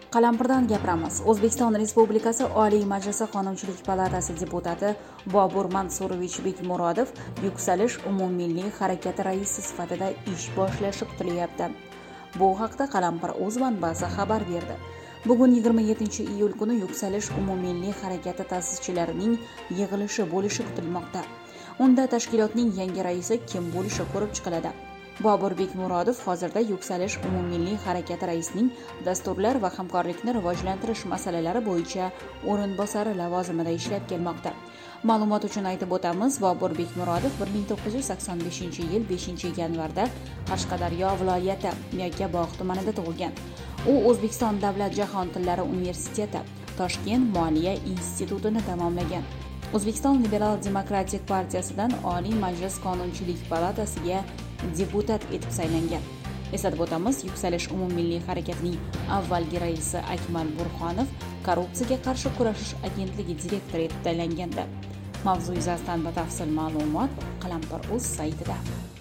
Qalampirdan gapiramiz. O'zbekiston Respublikasi Oliy Majlisi Qonunchilik palatasi deputati Bobur Mansurovich Bekmurodov Yuksalish umummilliy harakati raisi sifatida ish boshlashi kutilyapti. Bu haqda Qalampir.uz manbasi xabar berdi. Bugun 27-iyul kuni Yuksalish umummilliy harakati ta'sischilarining yig'ilishi bo'lishi kutilmoqda. Unda tashkilotning yangi raisi kim bo'lishi ko'rib chiqiladi. Bobur Bekmurodov hozirda Yuksalish umummilliy harakati raisining dasturlar va hamkorlikni rivojlantirish masalalari bo'yicha o'rinbosari lavozimida ishlab kelmoqda. Ma'lumot uchun aytib o'tamiz, Bobur Bekmurodov 1985-yil 5-yanvarda Qashqadaryo viloyati Yakkabog' tumanida tug'ilgan. U O'zbekiston Davlat jahon tillari universiteti, Toshkent moliya institutini tamomlagan. O'zbekiston Liberal demokratik partiyasidan Oliy Majlis Qonunchilik palatasiga deputat etib saylangan. Eslatib o'tamiz, Yuksalish umummilliy harakatining avvalgi raisi Akmal Burxonov korrupsiyaga qarshi kurashish agentligi direktori etib tayinlangandi. Mavzu yuzasidan batafsil ma'lumot Qalampir.uz saytida.